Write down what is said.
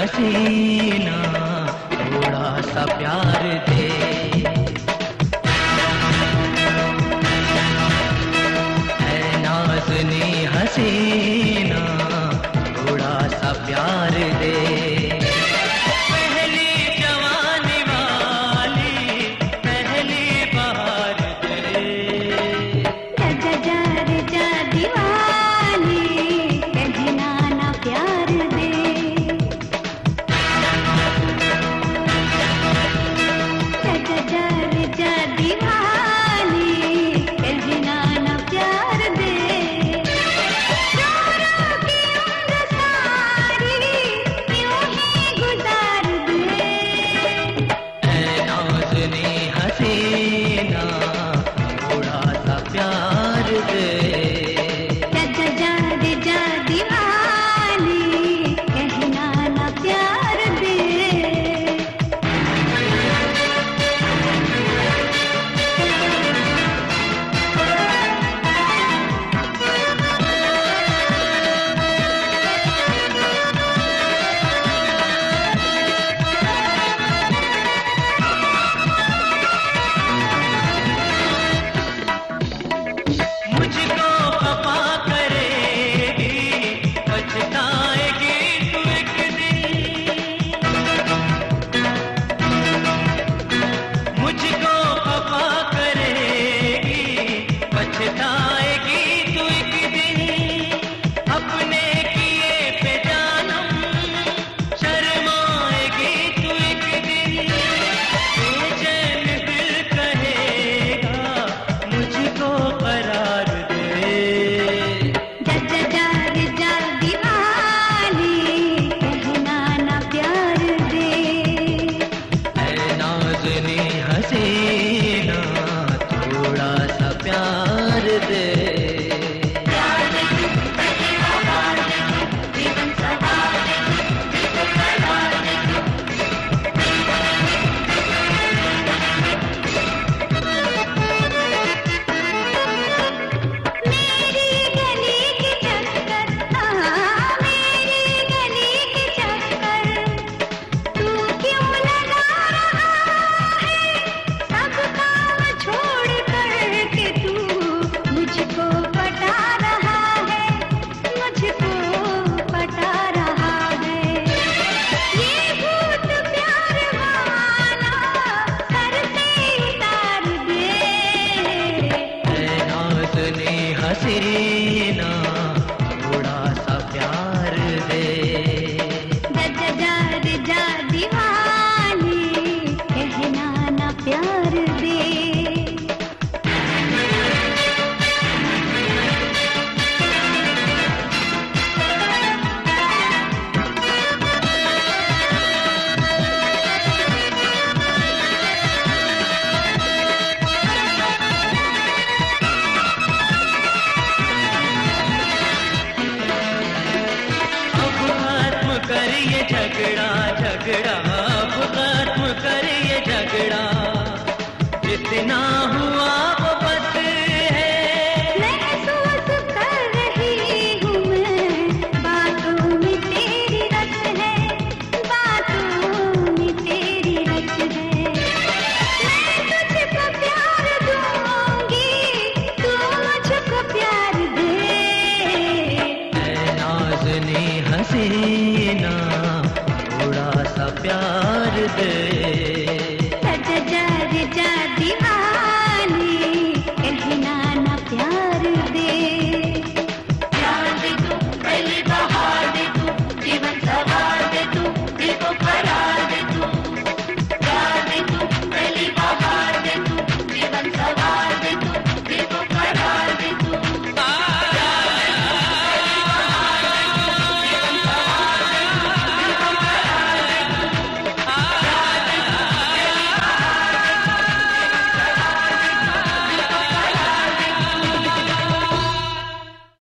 हसीना थोड़ा सा प्यार दे। ऐ नाज़नी हसीना थोड़ा सा प्यार दे। पहली जवानी वाली पहली बहार दे। जा जा रे जा दीवानी कहना ना प्यार दे। जा जा रे जा दीवानी कहना ना प्यार दे। रो की उम्र सारी यूं ही गुजार दे। ऐ नाज़नी हसीना थोड़ा सा प्यार दे। जा जा रे जा दीवानी कहना ना प्यार दे। मुझको खफा करेगी पछताएगी तू एक दिन। मुझको खफा करेगी पछताएगी तू एक दिन। अपने किए पे जानम शर्माएगी तू एक दिन। बेचैन दिल कहेगा मुझको करार दे। जा जा जा रे जा दीवानी कहना ना प्यार दे। ऐ नाज़नी हसीना थोड़ा सा प्यार दे। मेरी गली के चक्कर मेरी गली के चक्कर तू क्यों लगा रहा है। सब काम छोड़ कर के तू मुझको पटा रहा है। मुझको पटा रहा है। ये भूत प्यार वाला सर से उतार दे। ऐ नाज़नी हसीना थोड़ा सा प्यार दे। जा जा रे जा दीवानी कहना ना प्यार दे। अब खत्म कर ये झगड़ा झगड़ा अब खत्म कर ये झगड़ा। जितना हुआ वो बस है। महसूस कर रही हूँ मैं बातों में तेरी रस है। बातों में तेरी रस है। मैं तुझको प्यार दूंगी तू मुझको प्यार दे। ऐ नाज़नी हसीना थोड़ा सा प्यार दे।